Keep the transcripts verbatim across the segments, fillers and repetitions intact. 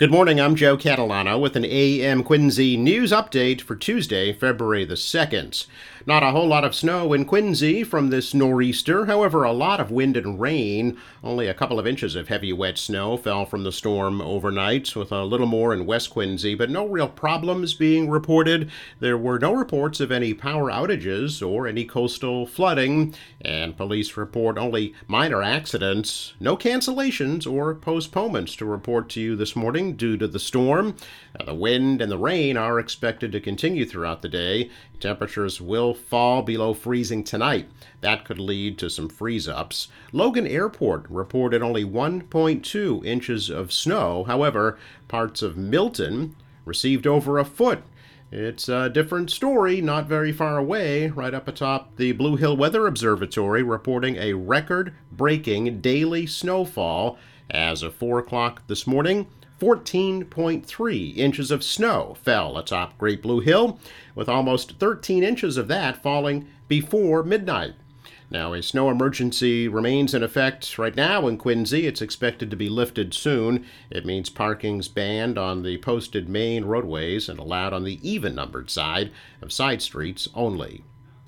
Good morning, I'm Joe Catalano with an A M Quincy news update for Tuesday, February the second. Not a whole lot of snow in Quincy from this nor'easter, however, a lot of wind and rain. Only a couple of inches of heavy wet snow fell from the storm overnight, with a little more in West Quincy, but no real problems being reported. There were no reports of any power outages or any coastal flooding, and police report only minor accidents. No cancellations or postponements to report to you this morning due to the storm. Now, the wind and the rain are expected to continue throughout the day. Temperatures will fall below freezing tonight. That could lead to some freeze-ups. Logan Airport reported only one point two inches of snow. However, parts of Milton received over a foot. It's a different story, not very far away, right up atop the Blue Hill Weather Observatory, reporting a record-breaking daily snowfall. As of four o'clock this morning, fourteen point three inches of snow fell atop Great Blue Hill, with almost thirteen inches of that falling before midnight. Now, a snow emergency remains in effect right now in Quincy. It's expected to be lifted soon. It means parking's banned on the posted main roadways and allowed on the even-numbered side of side streets only.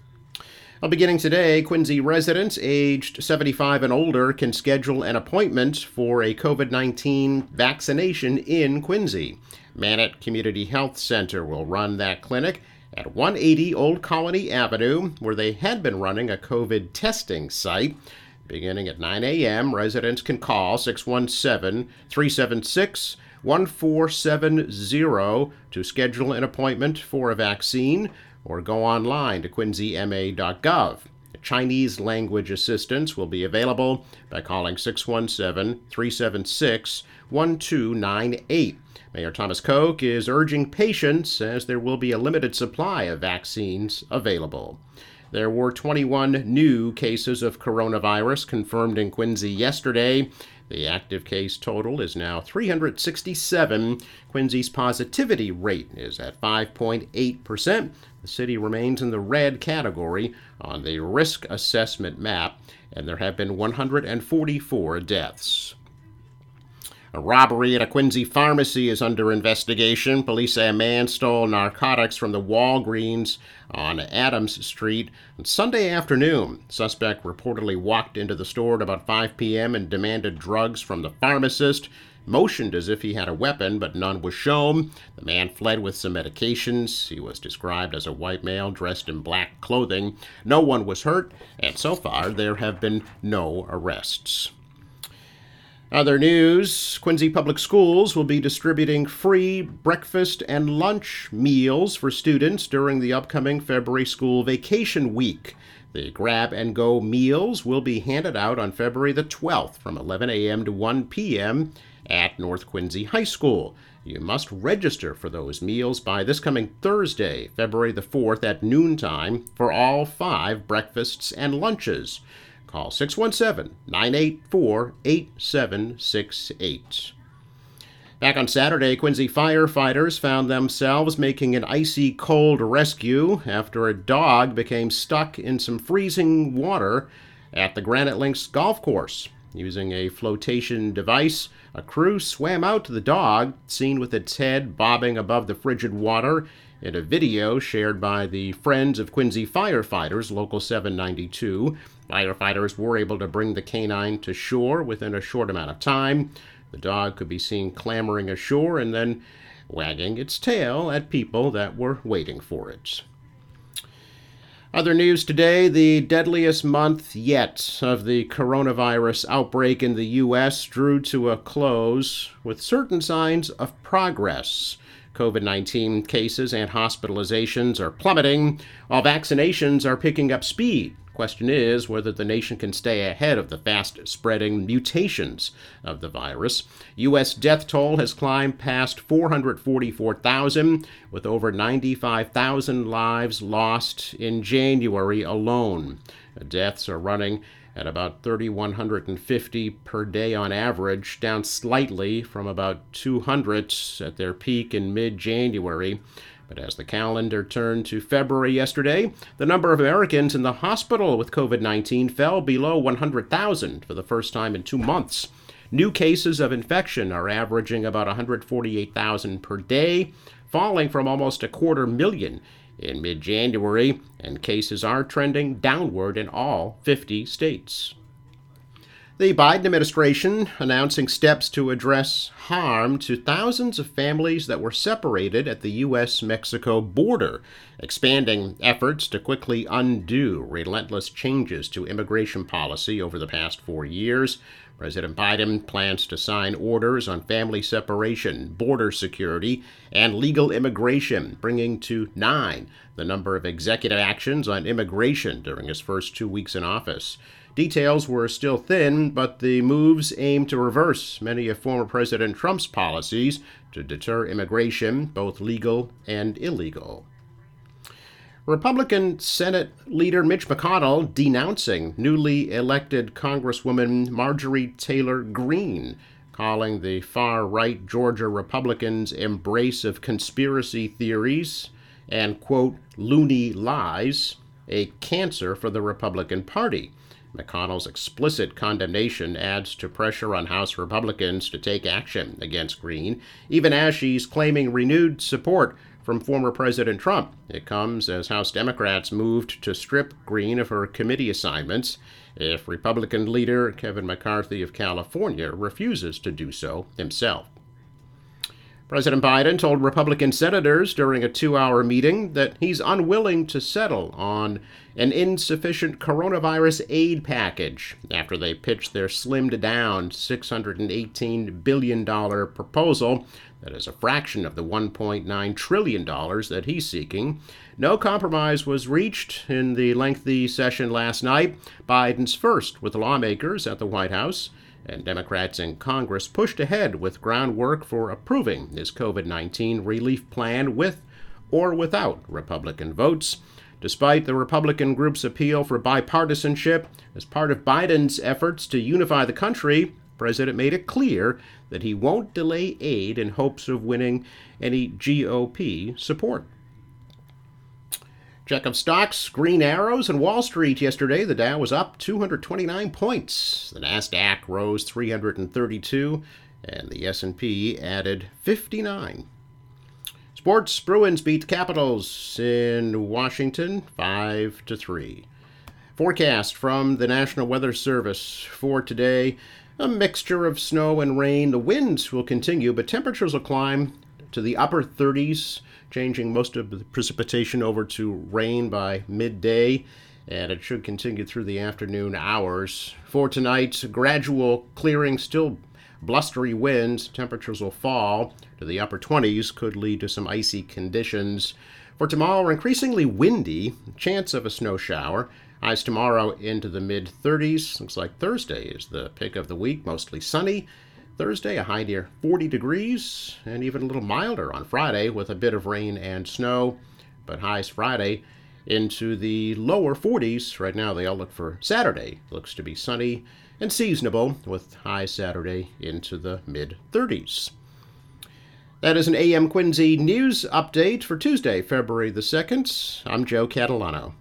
Well, beginning today, Quincy residents aged seventy-five and older can schedule an appointment for a covid nineteen vaccination in Quincy. Mannett Community Health Center will run that clinic at one eighty Old Colony Avenue, where they had been running a COVID testing site. Beginning at nine a.m., residents can call six one seven, three seven six, one four seven zero to schedule an appointment for a vaccine, or go online to quincy m a dot gov. Chinese language assistance will be available by calling six one seven, three seven six, one two nine eight. Mayor Thomas Koch is urging patience as there will be a limited supply of vaccines available. There were twenty-one new cases of coronavirus confirmed in Quincy yesterday. The active case total is now three hundred sixty-seven. Quincy's positivity rate is at five point eight percent. The city remains in the red category on the risk assessment map, and there have been one hundred forty-four deaths. A robbery at a Quincy pharmacy is under investigation. Police say a man stole narcotics from the Walgreens on Adams Street on Sunday afternoon. Suspect reportedly walked into the store at about five p.m. and demanded drugs from the pharmacist. Motioned as if he had a weapon, but none was shown. The man fled with some medications. He was described as a white male dressed in black clothing. No one was hurt, and so far there have been no arrests. Other news, Quincy Public Schools will be distributing free breakfast and lunch meals for students during the upcoming February school vacation week. The grab-and-go meals will be handed out on February the twelfth from eleven a.m. to one p.m. at North Quincy High School. You must register for those meals by this coming Thursday, February the fourth at noontime for all five breakfasts and lunches. Call six one seven, nine eight four, eight seven six eight. Back on Saturday, Quincy firefighters found themselves making an icy cold rescue after a dog became stuck in some freezing water at the Granite Links golf course. Using a flotation device, a crew swam out to the dog, seen with its head bobbing above the frigid water, in a video shared by the Friends of Quincy Firefighters, Local seven ninety-two. Firefighters were able to bring the canine to shore within a short amount of time. The dog could be seen clambering ashore and then wagging its tail at people that were waiting for it. Other news today, the deadliest month yet of the coronavirus outbreak in the U S drew to a close with certain signs of progress. covid nineteen cases and hospitalizations are plummeting, while vaccinations are picking up speed. Question is whether the nation can stay ahead of the fast-spreading mutations of the virus. U S death toll has climbed past four hundred forty-four thousand, with over ninety-five thousand lives lost in January alone. Deaths are running at about three thousand one hundred fifty per day on average, down slightly from about two hundred at their peak in mid-January. But as the calendar turned to February yesterday, the number of Americans in the hospital with covid nineteen fell below one hundred thousand for the first time in two months. New cases of infection are averaging about one hundred forty-eight thousand per day, falling from almost a quarter million in mid-January, and cases are trending downward in all fifty states. The Biden administration announcing steps to address harm to thousands of families that were separated at the U S Mexico border, expanding efforts to quickly undo relentless changes to immigration policy over the past four years. President Biden plans to sign orders on family separation, border security, and legal immigration, bringing to nine the number of executive actions on immigration during his first two weeks in office. Details were still thin, but the moves aim to reverse many of former President Trump's policies to deter immigration, both legal and illegal. Republican Senate leader Mitch McConnell denouncing newly elected Congresswoman Marjorie Taylor Greene, calling the far-right Georgia Republicans' embrace of conspiracy theories and, quote, loony lies a cancer for the Republican Party. McConnell's explicit condemnation adds to pressure on House Republicans to take action against Greene, even as she's claiming renewed support from former President Trump. It comes as House Democrats moved to strip Greene of her committee assignments if Republican leader Kevin McCarthy of California refuses to do so himself. President Biden told Republican senators during a two-hour meeting that he's unwilling to settle on an insufficient coronavirus aid package after they pitched their slimmed-down six hundred eighteen billion dollars proposal that is a fraction of the one point nine trillion dollars that he's seeking. No compromise was reached in the lengthy session last night, Biden's first with lawmakers at the White House, and Democrats in Congress pushed ahead with groundwork for approving his COVID nineteen relief plan with or without Republican votes. Despite the Republican group's appeal for bipartisanship, as part of Biden's efforts to unify the country, the president made it clear that he won't delay aid in hopes of winning any G O P support. Check of stocks, green arrows, and Wall Street yesterday. The Dow was up two hundred twenty-nine points. The Nasdaq rose three hundred thirty-two, and the S and P added fifty-nine. Sports, Bruins beat Capitals in Washington five to three. Forecast from the National Weather Service for today, a mixture of snow and rain. The winds will continue, but temperatures will climb to the upper thirties, changing most of the precipitation over to rain by midday, and it should continue through the afternoon hours. For tonight, gradual clearing, still blustery winds. Temperatures will fall to the upper twenties, could lead to some icy conditions. For tomorrow, increasingly windy, chance of a snow shower. Highs tomorrow into the mid-thirties. Looks like Thursday is the pick of the week, mostly sunny. Thursday, a high near forty degrees, and even a little milder on Friday with a bit of rain and snow. But highs Friday into the lower forties. Right now, the outlook for Saturday looks to be sunny and seasonable, with highs Saturday into the mid-thirties. That is an A M Quincy news update for Tuesday, February the second. I'm Joe Catalano.